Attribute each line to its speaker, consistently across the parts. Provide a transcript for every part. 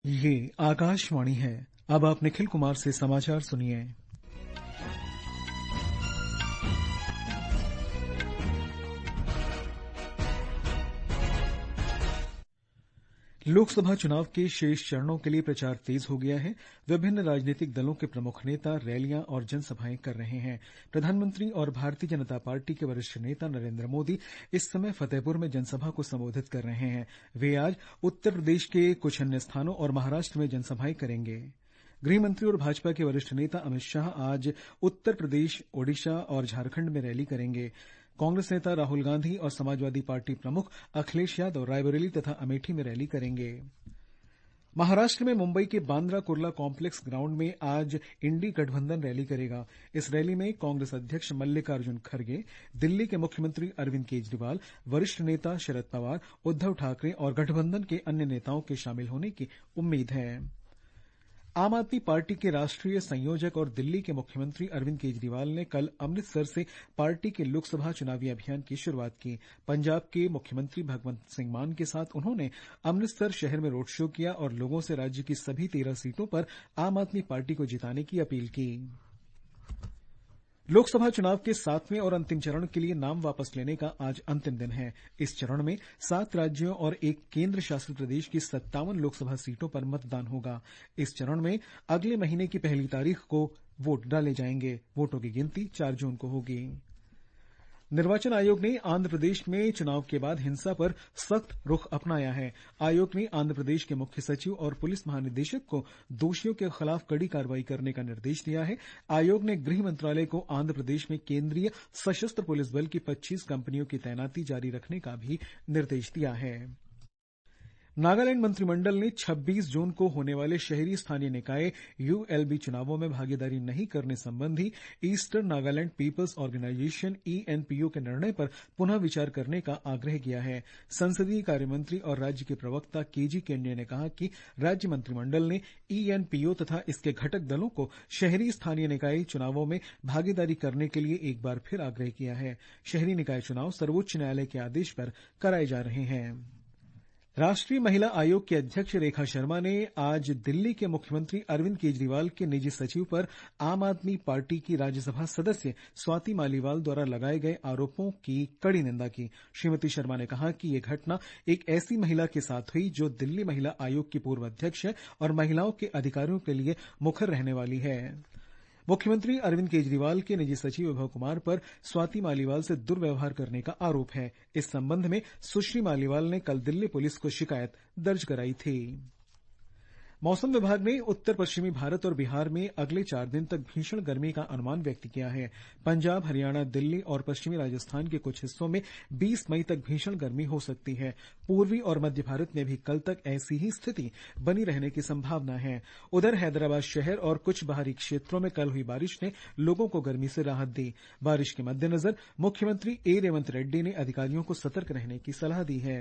Speaker 1: ये आकाशवाणी है। अब आप निखिल कुमार से समाचार सुनिए। लोकसभा चुनाव के शेष चरणों के लिए प्रचार तेज हो गया है। विभिन्न राजनीतिक दलों के प्रमुख नेता रैलियां और जनसभाएं कर रहे हैं। प्रधानमंत्री और भारतीय जनता पार्टी के वरिष्ठ नेता नरेंद्र मोदी इस समय फतेहपुर में जनसभा को संबोधित कर रहे हैं। वे आज उत्तर प्रदेश के कुछ अन्य स्थानों और महाराष्ट्र में जनसभाएं करेंगे। गृहमंत्री और भाजपा के वरिष्ठ नेता अमित शाह आज उत्तर प्रदेश, ओडिशा और झारखंड में रैली करेंगे। कांग्रेस नेता राहुल गांधी और समाजवादी पार्टी प्रमुख अखिलेश यादव रायबरेली तथा अमेठी में रैली करेंगे। महाराष्ट्र में मुंबई के बांद्रा कुर्ला कॉम्प्लेक्स ग्राउंड में आज इंडी गठबंधन रैली करेगा। इस रैली में कांग्रेस अध्यक्ष मल्लिकार्जुन खड़गे, दिल्ली के मुख्यमंत्री अरविंद केजरीवाल, वरिष्ठ नेता शरद पवार, उद्धव ठाकरे और गठबंधन के अन्य नेताओं के शामिल होने की उम्मीद है। आम आदमी पार्टी के राष्ट्रीय संयोजक और दिल्ली के मुख्यमंत्री अरविंद केजरीवाल ने कल अमृतसर से पार्टी के लोकसभा चुनावी अभियान की शुरुआत की। पंजाब के मुख्यमंत्री भगवंत सिंह मान के साथ उन्होंने अमृतसर शहर में रोड शो किया और लोगों से राज्य की सभी 13 सीटों पर आम आदमी पार्टी को जिताने की अपील की। लोकसभा चुनाव के 7वें और अंतिम चरण के लिए नाम वापस लेने का आज अंतिम दिन है। इस चरण में 7 राज्यों और एक केंद्र शासित प्रदेश की 57 लोकसभा सीटों पर मतदान होगा। इस चरण में अगले महीने की 1 तारीख को वोट डाले जाएंगे। वोटों की गिनती 4 जून को होगी। निर्वाचन आयोग ने आंध्र प्रदेश में चुनाव के बाद हिंसा पर सख्त रुख अपनाया है। आयोग ने आंध्र प्रदेश के मुख्य सचिव और पुलिस महानिदेशक को दोषियों के खिलाफ कड़ी कार्रवाई करने का निर्देश दिया है। आयोग ने गृह मंत्रालय को आंध्र प्रदेश में केंद्रीय सशस्त्र पुलिस बल की 25 कंपनियों की तैनाती जारी रखने का भी निर्देश दिया है। नागालैंड मंत्रिमंडल ने 26 जून को होने वाले शहरी स्थानीय निकाय यूएलबी चुनावों में भागीदारी नहीं करने संबंधी eastern Nagaland peoples organisation ENPO के निर्णय पर पुनः विचार करने का आग्रह किया है। संसदीय कार्यमंत्री और राज्य के प्रवक्ता केजी केंडे ने कहा कि राज्य मंत्रिमंडल ने ईएनपीओ तथा इसके घटक दलों को शहरी स्थानीय निकाय चुनावों में भागीदारी करने के लिए एक बार फिर आग्रह किया है। शहरी निकाय चुनाव सर्वोच्च न्यायालय के आदेश पर कराए जा रहे हैं। राष्ट्रीय महिला आयोग की अध्यक्ष रेखा शर्मा ने आज दिल्ली के मुख्यमंत्री अरविंद केजरीवाल के निजी सचिव पर आम आदमी पार्टी की राज्यसभा सदस्य स्वाति मालीवाल द्वारा लगाए गए आरोपों की कड़ी निंदा की। श्रीमती शर्मा ने कहा कि ये घटना एक ऐसी महिला के साथ हुई जो दिल्ली महिला आयोग की पूर्व अध्यक्ष है और महिलाओं के अधिकारों के लिए मुखर रहने वाली है। मुख्यमंत्री अरविंद केजरीवाल के निजी सचिव वैभव कुमार पर स्वाति मालीवाल से दुर्व्यवहार करने का आरोप है। इस संबंध में सुश्री मालीवाल ने कल दिल्ली पुलिस को शिकायत दर्ज कराई थी। मौसम विभाग ने उत्तर पश्चिमी भारत और बिहार में अगले 4 दिन तक भीषण गर्मी का अनुमान व्यक्त किया है। पंजाब, हरियाणा, दिल्ली और पश्चिमी राजस्थान के कुछ हिस्सों में 20 मई तक भीषण गर्मी हो सकती है। पूर्वी और मध्य भारत में भी कल तक ऐसी ही स्थिति बनी रहने की संभावना है। उधर हैदराबाद शहर और कुछ बाहरी क्षेत्रों में कल हुई बारिश ने लोगों को गर्मी से राहत दी। बारिश के मद्देनजर मुख्यमंत्री रेवंत रेड्डी ने अधिकारियों को सतर्क रहने की सलाह दी है।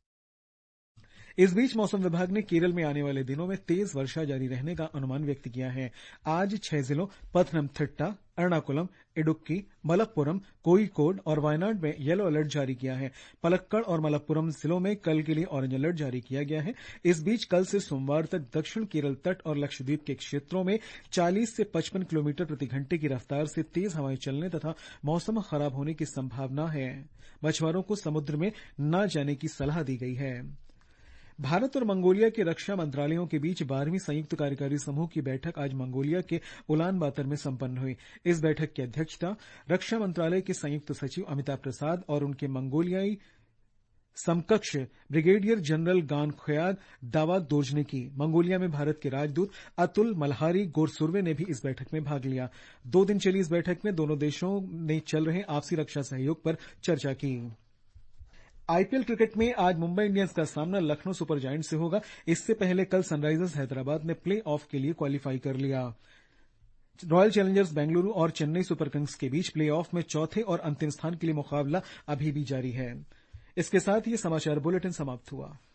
Speaker 1: इस बीच मौसम विभाग ने केरल में आने वाले दिनों में तेज वर्षा जारी रहने का अनुमान व्यक्त किया है। आज 6 जिलों पथनमथिट्टा, एर्नाकुलम, इडुक्की, मलप्पुरम, कोयिकोड और वायनाड में येलो अलर्ट जारी किया है। पलक्कड़ और मलप्पुरम जिलों में कल के लिए ऑरेंज अलर्ट जारी किया गया है। इस बीच कल से सोमवार तक दक्षिण केरल तट और लक्षद्वीप के क्षेत्रों में 40 से 55 किलोमीटर प्रति घंटे की रफ्तार से तेज हवाएं चलने तथा मौसम खराब होने की संभावना है। मछुआरों को समुद्र में न जाने की सलाह दी गई है। भारत और मंगोलिया के रक्षा मंत्रालयों के बीच 12वीं संयुक्त कार्यकारी समूह की बैठक आज मंगोलिया के उलान बातर में संपन्न हुई। इस बैठक की अध्यक्षता रक्षा मंत्रालय के संयुक्त सचिव अमिताभ प्रसाद और उनके मंगोलियाई समकक्ष ब्रिगेडियर जनरल गान ख्याग दावाद दोज ने की। मंगोलिया में भारत के राजदूत अतुल मल्हारी गोरसुर्वे ने भी इस बैठक में भाग लिया। 2 दिन चली इस बैठक में दोनों देशों ने चल रहे आपसी रक्षा सहयोग पर चर्चा की। आईपीएल क्रिकेट में आज मुंबई इंडियंस का सामना लखनऊ सुपर जायंट्स से होगा। इससे पहले कल सनराइजर्स हैदराबाद ने प्ले ऑफ के लिए क्वालिफाई कर लिया। रॉयल चैलेंजर्स बेंगलुरु और चेन्नई सुपर किंग्स के बीच प्ले ऑफ में चौथे और अंतिम स्थान के लिए मुकाबला अभी भी जारी है। इसके साथ ये समाचार बुलेटिन समाप्त हुआ।